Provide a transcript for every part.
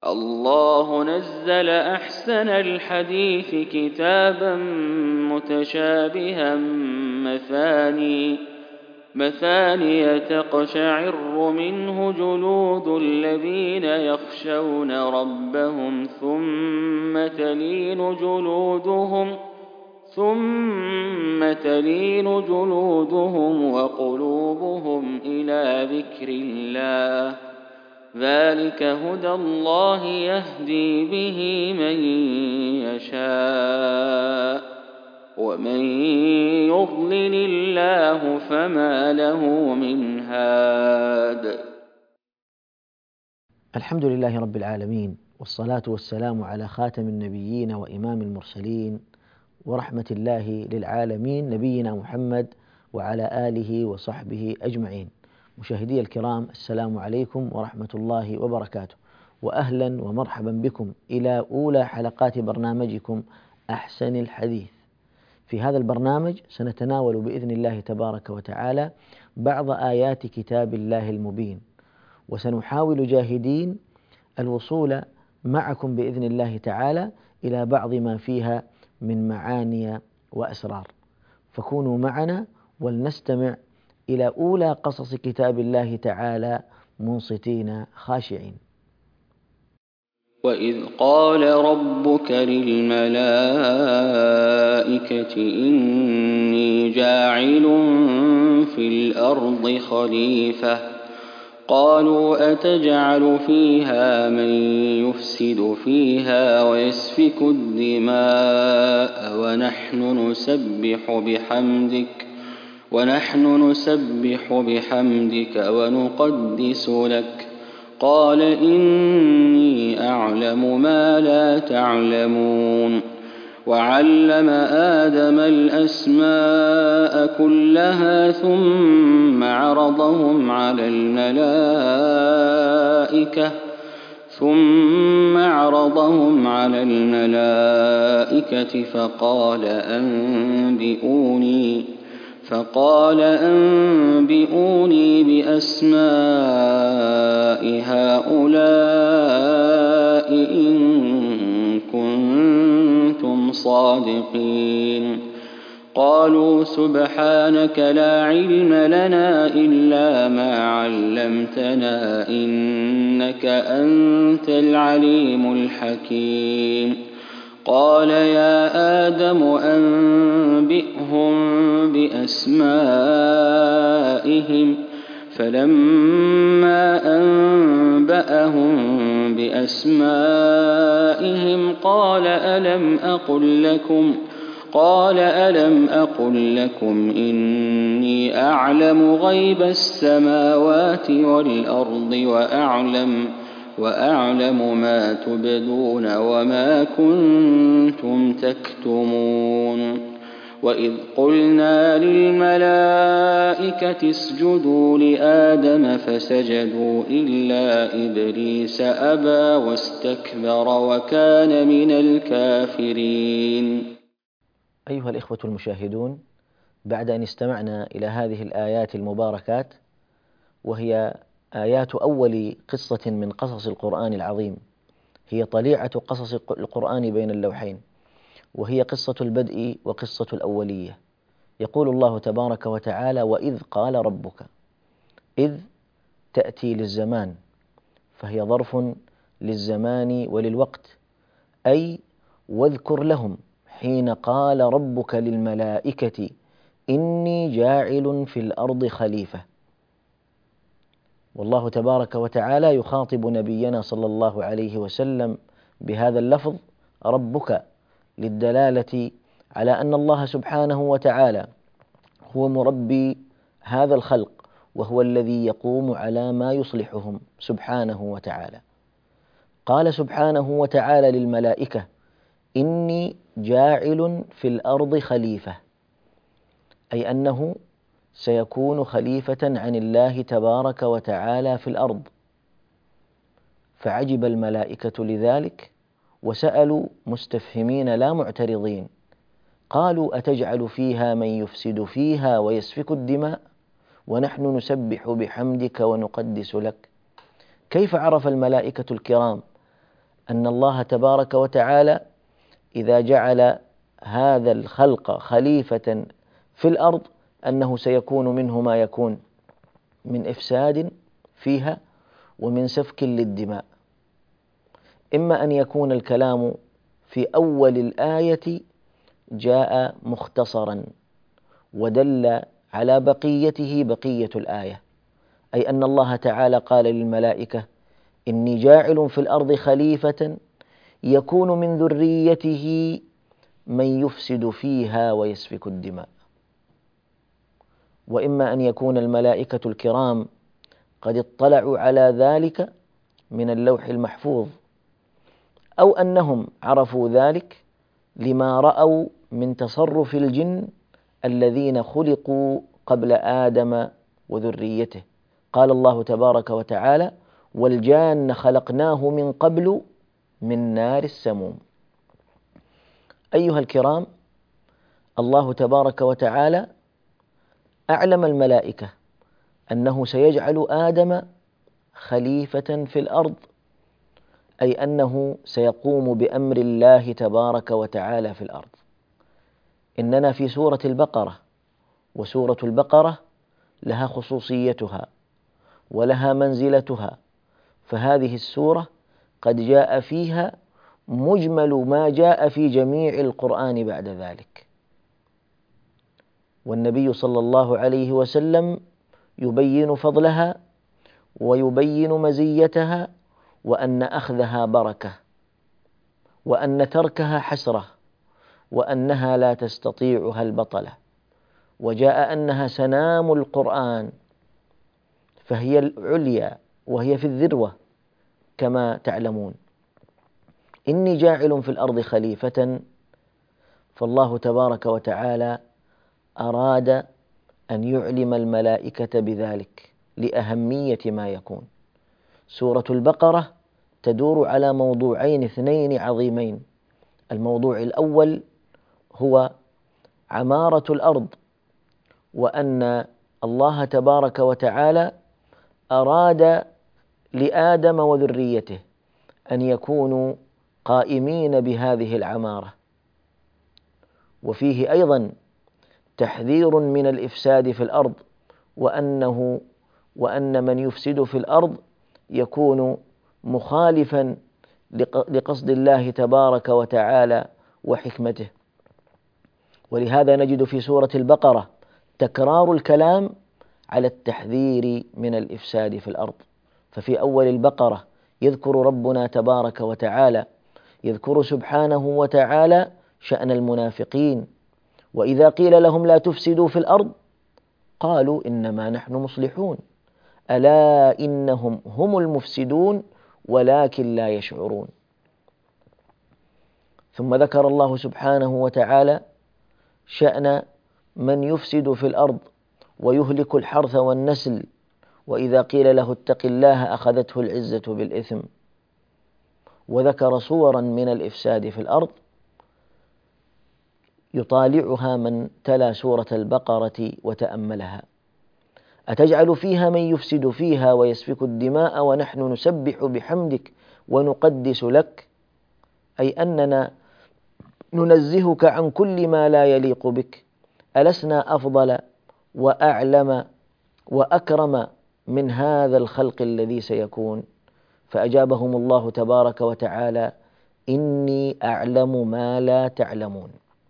الله نزل أحسن الحديث كتابا متشابها مثاني تقشعر منه جلود الذين يخشون ربهم ثم تلين جلودهم وقلوبهم إلى ذكر الله. ذلك هدى الله يهدي به من يشاء ومن يضلل الله فما له من هاد. الحمد لله رب العالمين، والصلاة والسلام على خاتم النبيين وإمام المرسلين ورحمة الله للعالمين نبينا محمد وعلى آله وصحبه أجمعين. مشاهدي الكرام، السلام عليكم ورحمة الله وبركاته، وأهلا ومرحبا بكم إلى أولى حلقات برنامجكم أحسن الحديث. في هذا البرنامج سنتناول بإذن الله تبارك وتعالى بعض آيات كتاب الله المبين، وسنحاول جاهدين الوصول معكم بإذن الله تعالى إلى بعض ما فيها من معاني وأسرار، فكونوا معنا ولنستمع إلى أولى قصص كتاب الله تعالى منصتين خاشعين. وإذ قال ربك للملائكة إني جاعل في الأرض خليفة قالوا أتجعل فيها من يفسد فيها ويسفك الدماء ونحن نسبح بحمدك ونقدس لك قال إني أعلم ما لا تعلمون. وعلم آدم الأسماء كلها ثم عرضهم على الملائكة فقال أنبئوني بأسماء هؤلاء إن كنتم صادقين. قالوا سبحانك لا علم لنا إلا ما علمتنا إنك أنت العليم الحكيم. قال يا آدم أنبئهم بأسمائهم فلما أنبأهم بأسمائهم قال ألم أقل لكم إني أعلم غيب السماوات والأرض وأعلم ما تبدون وما كنتم تكتمون. وإذ قلنا للملائكة اسجدوا لآدم فسجدوا إلا إبليس أبى واستكبر وكان من الكافرين. أيها الإخوة المشاهدون، بعد أن استمعنا إلى هذه الآيات المباركات، وهي آيات أول قصة من قصص القرآن العظيم، هي طليعة قصص القرآن بين اللوحين، وهي قصة البدء وقصة الأولية. يقول الله تبارك وتعالى: وإذ قال ربك. إذ تأتي للزمان، فهي ظرف للزمان وللوقت، أي واذكر لهم حين قال ربك للملائكة إني جاعل في الأرض خليفة. والله تبارك وتعالى يخاطب نبينا صلى الله عليه وسلم بهذا اللفظ ربك، للدلالة على أن الله سبحانه وتعالى هو مربي هذا الخلق، وهو الذي يقوم على ما يصلحهم سبحانه وتعالى. قال سبحانه وتعالى للملائكة: إني جاعل في الأرض خليفة، أي أنه سيكون خليفة عن الله تبارك وتعالى في الأرض. فعجب الملائكة لذلك وسألوا مستفهمين لا معترضين، قالوا: أتجعل فيها من يفسد فيها ويسفك الدماء ونحن نسبح بحمدك ونقدس لك. كيف عرف الملائكة الكرام أن الله تبارك وتعالى إذا جعل هذا الخلق خليفة في الأرض أنه سيكون منه ما يكون من إفساد فيها ومن سفك للدماء. إما أن يكون الكلام في أول الآية جاء مختصرا ودل على بقيته بقية الآية، أي أن الله تعالى قال للملائكة: إني جاعل في الأرض خليفة يكون من ذريته من يفسد فيها ويسفك الدماء. وإما أن يكون الملائكة الكرام قد اطلعوا على ذلك من اللوح المحفوظ، أو أنهم عرفوا ذلك لما رأوا من تصرف الجن الذين خلقوا قبل آدم وذريته. قال الله تبارك وتعالى: والجان خلقناه من قبل من نار السموم. أيها الكرام، الله تبارك وتعالى أعلم الملائكة أنه سيجعل آدم خليفة في الأرض، أي أنه سيقوم بأمر الله تبارك وتعالى في الأرض. إننا في سورة البقرة، وسورة البقرة لها خصوصيتها ولها منزلتها، فهذه السورة قد جاء فيها مجمل ما جاء في جميع القرآن بعد ذلك، والنبي صلى الله عليه وسلم يبين فضلها ويبين مزيتها، وأن أخذها بركة، وأن تركها حسرة، وأنها لا تستطيعها البطلة، وجاء أنها سنام القرآن، فهي العليا وهي في الذروة كما تعلمون. إني جاعل في الأرض خليفة، فالله تبارك وتعالى أراد أن يعلم الملائكة بذلك لأهمية ما يكون. سورة البقرة تدور على موضوعين اثنين عظيمين. الموضوع الأول هو عمارة الأرض، وأن الله تبارك وتعالى أراد لآدم وذريته أن يكونوا قائمين بهذه العمارة، وفيه أيضا تحذير من الإفساد في الأرض، وأن من يفسد في الأرض يكون مخالفا لقصد الله تبارك وتعالى وحكمته. ولهذا نجد في سورة البقرة تكرار الكلام على التحذير من الإفساد في الأرض. ففي أول البقرة يذكر ربنا تبارك وتعالى، يذكر سبحانه وتعالى شأن المنافقين، وإذا قيل لهم لا تفسدوا في الأرض قالوا إنما نحن مصلحون، ألا إنهم هم المفسدون ولكن لا يشعرون. ثم ذكر الله سبحانه وتعالى شأن من يفسد في الأرض ويهلك الحرث والنسل، وإذا قيل له اتق الله أخذته العزة بالإثم. وذكر صورا من الإفساد في الأرض يطالعها من تلا سورة البقرة وتأملها: أتجعل فيها من يفسد فيها ويسفك الدماء ونحن نسبح بحمدك ونقدس لك، أي أننا ننزهك عن كل ما لا يليق بك، ألسنا أفضل وأعلم وأكرم من هذا الخلق الذي سيكون؟ فأجابهم الله تبارك وتعالى: إني أعلم ما لا تعلمون.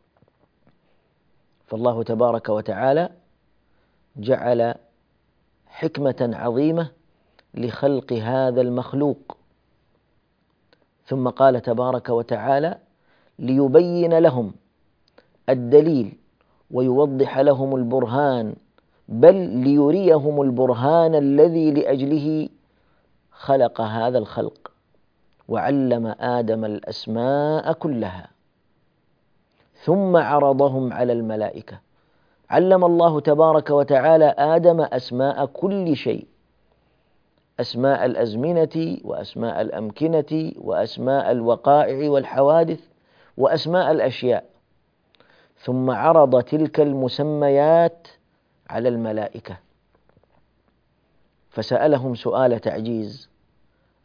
فالله تبارك وتعالى جعل حكمة عظيمة لخلق هذا المخلوق، ثم قال تبارك وتعالى: ليبين لهم الدليل ويوضح لهم البرهان، بل ليريهم البرهان الذي لأجله خلق هذا الخلق، وعلم آدم الأسماء كلها ثم عرضهم على الملائكة. علم الله تبارك وتعالى آدم أسماء كل شيء، أسماء الأزمنة وأسماء الأمكنة وأسماء الوقائع والحوادث وأسماء الأشياء، ثم عرض تلك المسميات على الملائكة فسألهم سؤال تعجيز: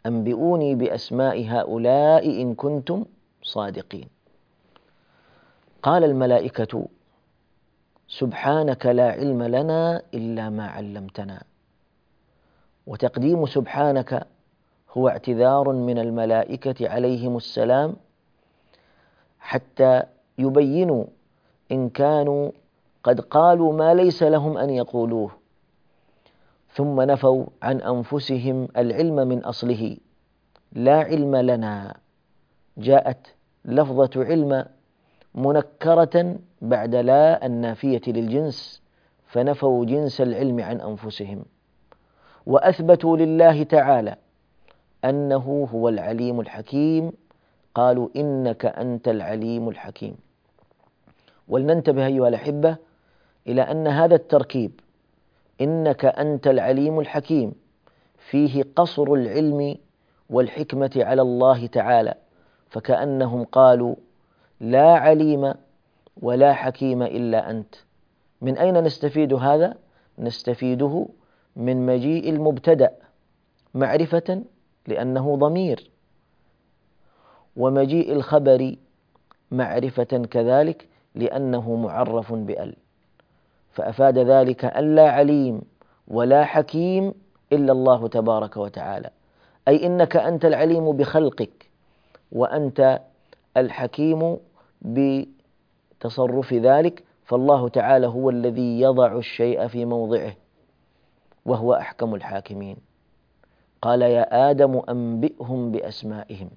أنبئوني بأسماء هؤلاء إن كنتم صادقين. قال الملائكة سبحانك لا علم لنا إلا ما علمتنا. وتقديم سبحانك هو اعتذار من الملائكة عليهم السلام حتى يبينوا إن كانوا قد قالوا ما ليس لهم أن يقولوه، ثم نفوا عن أنفسهم العلم من أصله. لا علم لنا، جاءت لفظة علم منكرة بعد لا النافية للجنس، فنفوا جنس العلم عن أنفسهم، وأثبتوا لله تعالى أنه هو العليم الحكيم، قالوا إنك أنت العليم الحكيم. ولننتبه أيها الأحبة إلى أن هذا التركيب إنك أنت العليم الحكيم فيه قصر العلم والحكمة على الله تعالى، فكأنهم قالوا لا عليم ولا حكيم إلا أنت. من أين نستفيد هذا؟ نستفيده من مجيء المبتدأ معرفة لأنه ضمير، ومجيء الخبر معرفة كذلك لأنه معرف بأل، فأفاد ذلك أن لا عليم ولا حكيم إلا الله تبارك وتعالى، أي إنك أنت العليم بخلقك، وأنت الحكيم بتصرف ذلك، فالله تعالى هو الذي يضع الشيء في موضعه وهو أحكم الحاكمين. قال يا آدم أنبئهم بأسمائهم.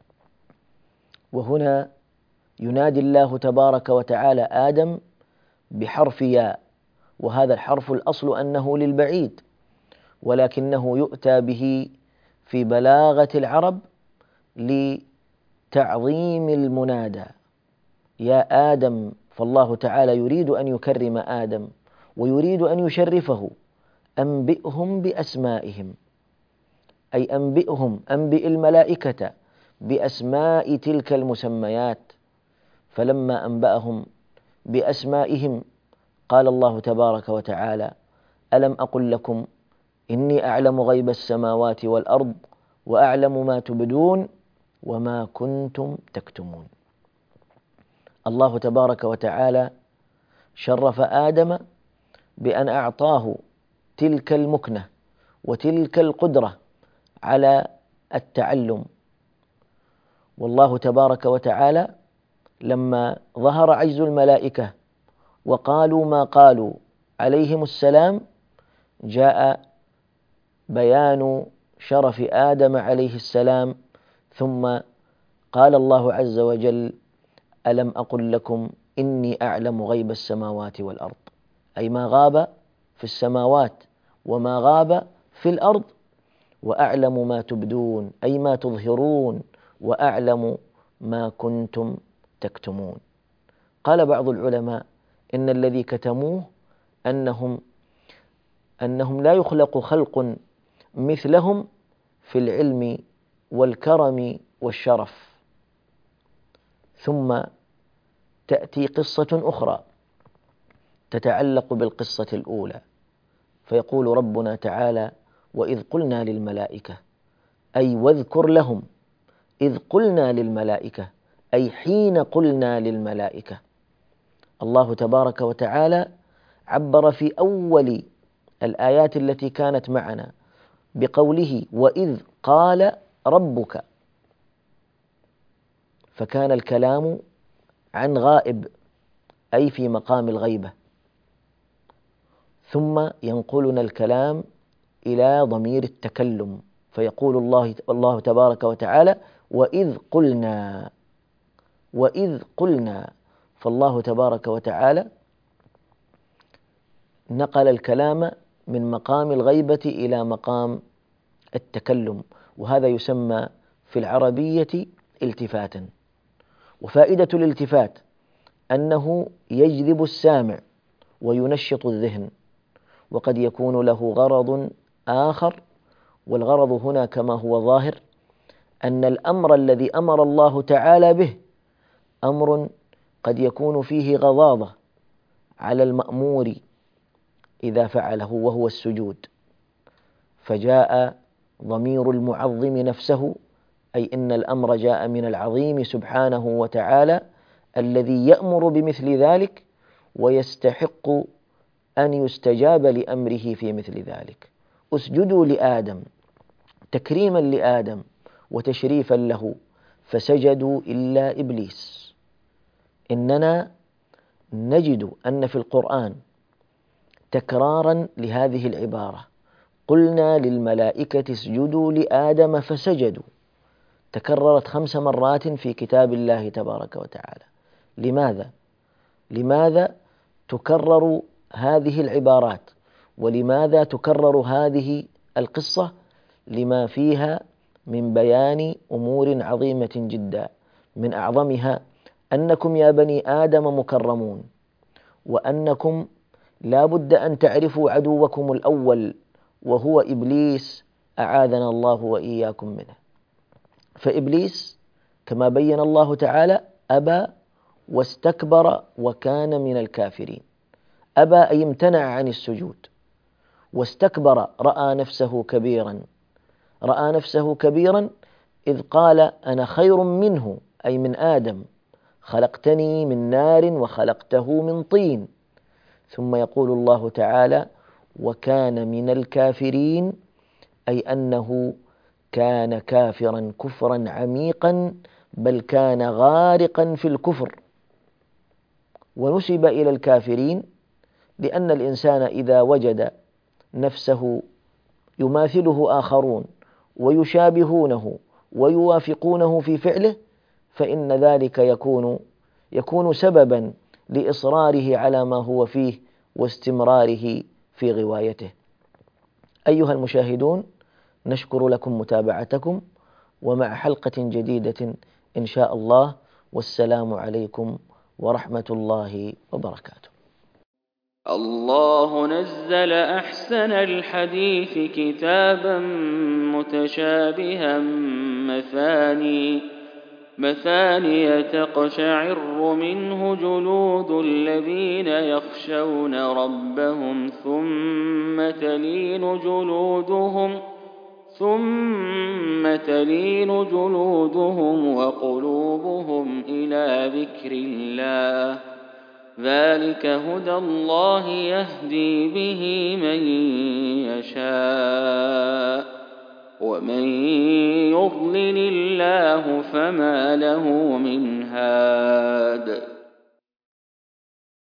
وهنا ينادي الله تبارك وتعالى آدم بحرف ياء، وهذا الحرف الأصل أنه للبعيد، ولكنه يؤتى به في بلاغة العرب لتعظيم المنادى. يا آدم، فالله تعالى يريد أن يكرم آدم ويريد أن يشرفه. أنبئهم بأسمائهم، أي أنبئهم، أنبئ الملائكة بأسماء تلك المسميات. فلما أنبأهم بأسمائهم قال الله تبارك وتعالى ألم أقل لكم إني أعلم غيب السماوات والأرض وأعلم ما تبدون وما كنتم تكتمون. الله تبارك وتعالى شرف آدم بأن أعطاه تلك المكنة وتلك القدرة على التعلم. والله تبارك وتعالى لما ظهر عجز الملائكة وقالوا ما قالوا عليهم السلام، جاء بيان شرف آدم عليه السلام، ثم قال الله عز وجل ألم أقل لكم إني أعلم غيب السماوات والأرض، أي ما غاب في السماوات وما غاب في الأرض، وأعلم ما تبدون أي ما تظهرون، وأعلم ما كنتم تكتمون. قال بعض العلماء إن الذي كتموه أنهم لا يخلق خلق مثلهم في العلم والكرم والشرف. ثم تأتي قصة أخرى تتعلق بالقصة الأولى، فيقول ربنا تعالى وإذ قلنا للملائكة، أي واذكر لهم إذ قلنا للملائكة، أي حين قلنا للملائكة. الله تبارك وتعالى عبر في أول الآيات التي كانت معنا بقوله وإذ قال ربك، فكان الكلام عن غائب أي في مقام الغيبة، ثم ينقلنا الكلام إلى ضمير التكلم، فيقول الله تبارك وتعالى وإذ قلنا، وإذ قلنا، فالله تبارك وتعالى نقل الكلام من مقام الغيبة إلى مقام التكلم، وهذا يسمى في العربية التفاتا. وفائدة الالتفات أنه يجذب السامع وينشط الذهن، وقد يكون له غرض آخر، والغرض هنا كما هو ظاهر أن الأمر الذي أمر الله تعالى به أمر قد يكون فيه غضاضة على المأمور إذا فعله، وهو السجود، فجاء ضمير المعظم نفسه، أي إن الأمر جاء من العظيم سبحانه وتعالى الذي يأمر بمثل ذلك ويستحق أن يستجاب لأمره في مثل ذلك. اسجدوا لآدم تكريما لآدم وتشريفا له فسجدوا إلا إبليس. إننا نجد أن في القرآن تكرارا لهذه العبارة: قلنا للملائكة اسجدوا لآدم فسجدوا، تكررت 5 مرات في كتاب الله تبارك وتعالى. لماذا تكرر هذه العبارات؟ ولماذا تكرر هذه القصة؟ لما فيها من بيان أمور عظيمة جدا، من أعظمها أنكم يا بني آدم مكرمون، وأنكم لا بد أن تعرفوا عدوكم الأول وهو إبليس، أعاذنا الله وإياكم منه. فإبليس كما بين الله تعالى أبى واستكبر وكان من الكافرين. أبى أي امتنع عن السجود، واستكبر رأى نفسه كبيرا إذ قال أنا خير منه، أي من آدم، خلقتني من نار وخلقته من طين. ثم يقول الله تعالى وكان من الكافرين، أي أنه كان كافرا كفرا عميقا، بل كان غارقا في الكفر، ونسب إلى الكافرين لأن الإنسان إذا وجد نفسه يماثله آخرون ويشابهونه ويوافقونه في فعله فإن ذلك يكون سببا لإصراره على ما هو فيه واستمراره في غوايته. أيها المشاهدون، نشكر لكم متابعتكم، ومع حلقة جديدة إن شاء الله، والسلام عليكم ورحمة الله وبركاته. الله نزل أحسن الحديث كتابا متشابها مثاني تقشعر منه جلود الذين يخشون ربهم ثم تلين جلودهم وقلوبهم إلى ذكر الله، ذلك هدى الله يهدي به من يشاء، ومن يضلل الله فما له من هاد.